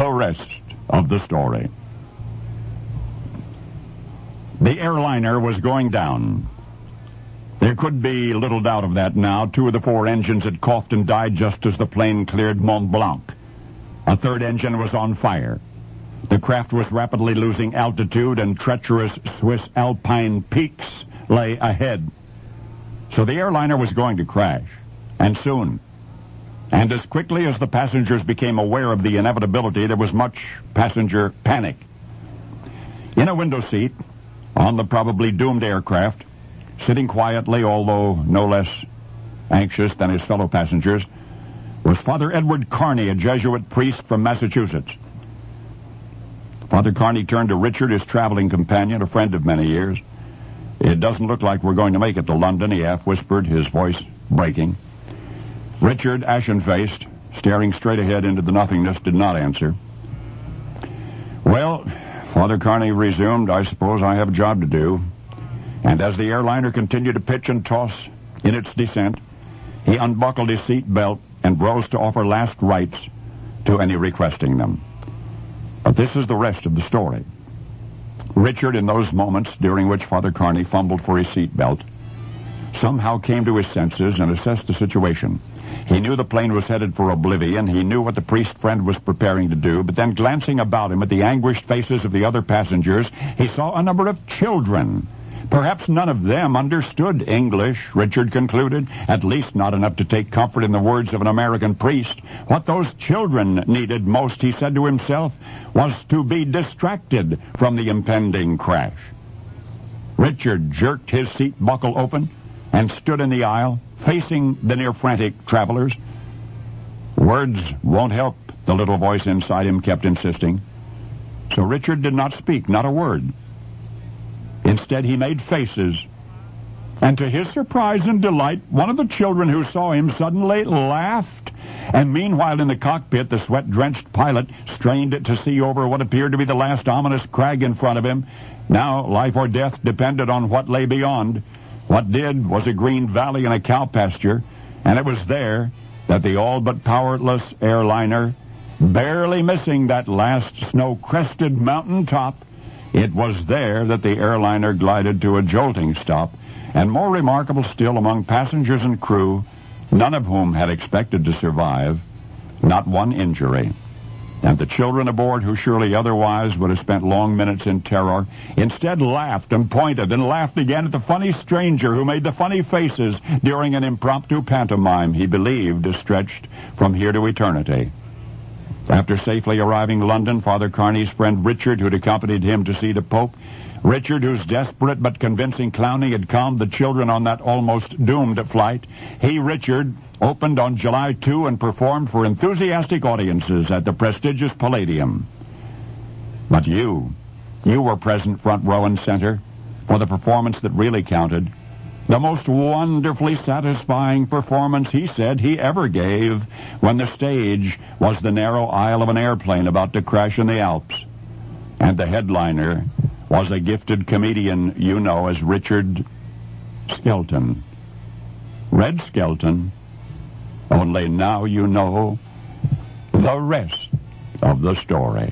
The rest of the story. The airliner was going down. There could be little doubt of that now. 2 of the 4 engines had coughed and died just as the plane cleared Mont Blanc. A 3rd engine was on fire. The craft was rapidly losing altitude, and treacherous Swiss alpine peaks lay ahead. So the airliner was going to crash, and soon. And as quickly as the passengers became aware of the inevitability, there was much passenger panic. In a window seat, on the probably doomed aircraft, sitting quietly, although no less anxious than his fellow passengers, was Father Edward Carney, a Jesuit priest from Massachusetts. Father Carney turned to Richard, his traveling companion, a friend of many years. "It doesn't look like we're going to make it to London," he half-whispered, his voice breaking. Richard, ashen-faced, staring straight ahead into the nothingness, did not answer. "Well," Father Carney resumed, "I suppose I have a job to do." And as the airliner continued to pitch and toss in its descent, he unbuckled his seat belt and rose to offer last rites to any requesting them. But this is the rest of the story. Richard, in those moments during which Father Carney fumbled for his seat belt, somehow came to his senses and assessed the situation. He knew the plane was headed for oblivion. He knew what the priest friend was preparing to do. But then, glancing about him at the anguished faces of the other passengers, he saw a number of children. Perhaps none of them understood English, Richard concluded, at least not enough to take comfort in the words of an American priest. What those children needed most, he said to himself, was to be distracted from the impending crash. Richard jerked his seat buckle open and stood in the aisle, facing the near-frantic travelers. "Words won't help," the little voice inside him kept insisting. So Richard did not speak, not a word. Instead, he made faces. And to his surprise and delight, one of the children who saw him suddenly laughed. And meanwhile, in the cockpit, the sweat-drenched pilot strained to see over what appeared to be the last ominous crag in front of him. Now, life or death depended on what lay beyond. What did was a green valley and a cow pasture, and it was there that the all-but powerless airliner, barely missing that last snow-crested mountain top, it was there that the airliner glided to a jolting stop, and more remarkable still, among passengers and crew, none of whom had expected to survive, not one injury. And the children aboard, who surely otherwise would have spent long minutes in terror, instead laughed and pointed and laughed again at the funny stranger who made the funny faces during an impromptu pantomime he believed stretched from here to eternity. After safely arriving in London, Father Carney's friend Richard, who'd accompanied him to see the Pope, Richard, whose desperate but convincing clowning had calmed the children on that almost doomed flight, he, Richard, opened on July 2 and performed for enthusiastic audiences at the prestigious Palladium. But you were present front row and center for the performance that really counted. The most wonderfully satisfying performance, he said, he ever gave, when the stage was the narrow aisle of an airplane about to crash in the Alps. And the headliner was a gifted comedian you know as Richard Skelton. Red Skelton. Only now you know the rest of the story.